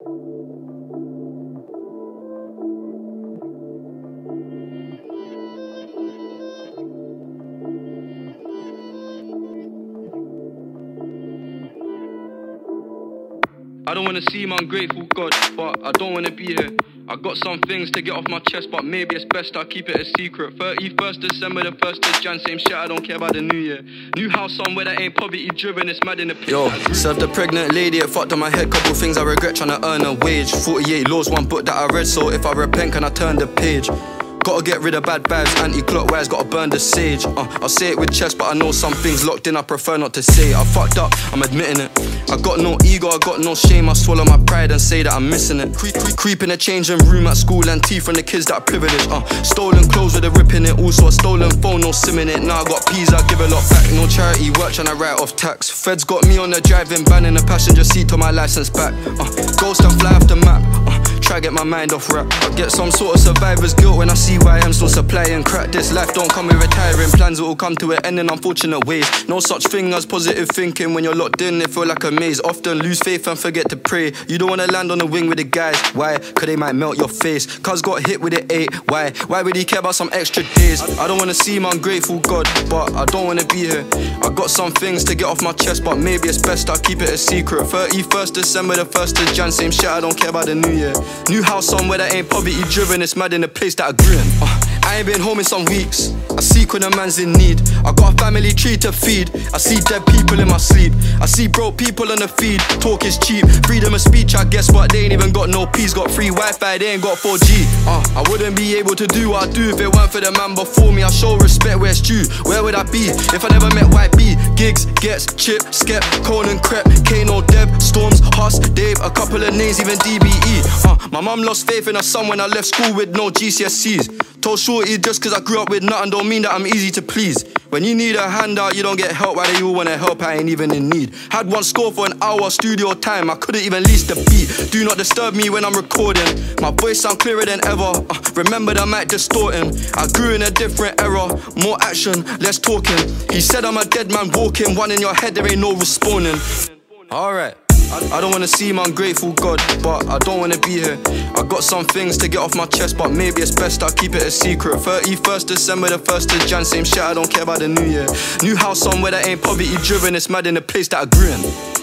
I don't wanna seem ungrateful, God, but I don't wanna be here. I got some things to get off my chest, but maybe it's best I keep it a secret. 31st December, the 1st of Jan, same shit, I don't care about the new year. New house somewhere that ain't poverty driven, it's mad in the place. Yo, served the pregnant lady, it fucked on my head. Couple things I regret, trying to earn a wage. 48 laws, one book that I read, so if I repent, can I turn the page? Gotta get rid of bad vibes, anti-clockwise, gotta burn the sage. I'll say it with chest, but I know some things locked in, I prefer not to say. I fucked up, I'm admitting it. I got no ego, I got no shame, I swallow my pride and say that I'm missing it. Creep in the changing room at school and tea from the kids that are privileged. Stolen clothes with a rip in it, also a stolen phone, no sim in it. Now I got peas, I give a lot back. No charity work, tryna write off tax. Feds got me on the driving ban in the passenger seat till my license back. Ghost and fly off the map. Try get my mind off rap. I get some sort of survivor's guilt when I see why I'm still supplying crack. This life don't come with retiring plans, it will come to an end in unfortunate ways. No such thing as positive thinking when you're locked in, it feel like a maze. Often lose faith and forget to pray. You don't wanna land on the wing with the guys. Why? Cause they might melt your face. Cuz got hit with it 8. Why? Why would he care about some extra days? I don't wanna seem ungrateful, God, but I don't wanna be here. I got some things to get off my chest, but maybe it's best I keep it a secret. 31st December, the 1st of Jan, same shit, I don't care about the new year. New house somewhere that ain't poverty driven, it's mad in the place that I grew in. I ain't been home in some weeks, I seek when a man's in need. I got a family tree to feed, I see dead people in my sleep. I see broke people on the feed, talk is cheap. Freedom of speech, I guess, but they ain't even got no peace. Got free Wi-Fi, they ain't got 4G. I wouldn't be able to do what I do if it weren't for the man before me. I show respect where it's due, where would I be if I never met YB? Gigs, Gets, Chip, Skep, Conan, Crep, Kano, Deb, Storms, Huss, Dave, a couple of names, even DBE. My mum lost faith in her son when I left school with no GCSEs. Told Shorty just cause I grew up with nothing don't mean that I'm easy to please. When you need a handout, you don't get help. Why do you wanna help? I ain't even in need. Had one score for an hour studio time, I couldn't even lease the beat. Do not disturb me when I'm recording. My voice sound clearer than ever. Remember that mic distorting. I grew in a different era. More action, less talking. He said I'm a dead man walking. One in your head, there ain't no respawning. Alright. I don't wanna seem ungrateful, God, but I don't wanna be here. I got some things to get off my chest, but maybe it's best I keep it a secret. 31st December, the 1st of Jan, same shit, I don't care about the new year. New house somewhere that ain't poverty driven, it's mad in the place that I grew in.